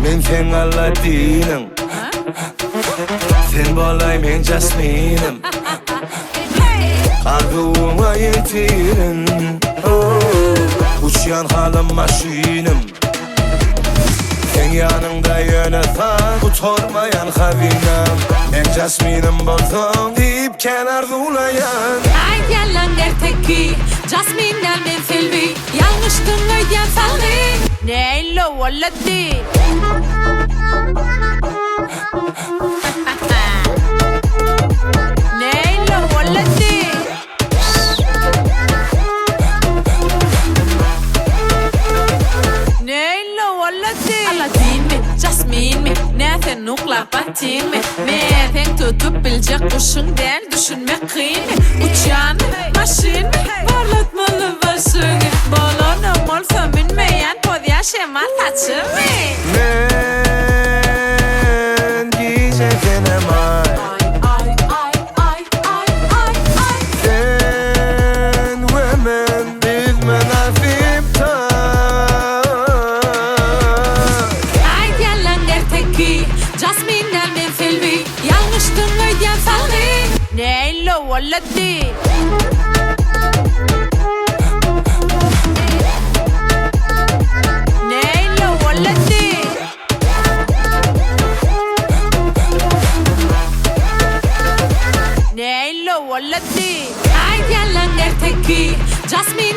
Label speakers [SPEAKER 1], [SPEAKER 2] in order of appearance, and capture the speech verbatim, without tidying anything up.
[SPEAKER 1] Men sen Aladdin'im, sen bolay men Jasmine'im. Arzuğuma yetirin, oh, uçyan halım maşinim. Sen yanında yöneten utormayan havinem. Men Jasmine'im bolsam deyip kenar zulayan.
[SPEAKER 2] Ay yalan gerteki Jasmine'den men selvi. Yanlıştın öyen salli. Neylo valadi. Neylo valadi. Neylo valadi. Aladdin mi? Jasmine mi? Nereden nukla batin mi? Nereden tutup bilecek kuşundan düşünmek kıyın mi? Uçan mı? Maşin mi? Parlatmalı başını. Balonum olsa minmeyen podya şemal taçı mı?
[SPEAKER 1] Men giyeceğim ay.
[SPEAKER 2] Ay ay ay ay ay ay.
[SPEAKER 1] Sen ve men biz menafiptan.
[SPEAKER 2] Ay yalan gerteki Jasmine'den men selvi. Yanlıştın öyen salli. Neylo valadi. Neylo valadi. Neylo valadi. Ay yalan gerteki Jasmine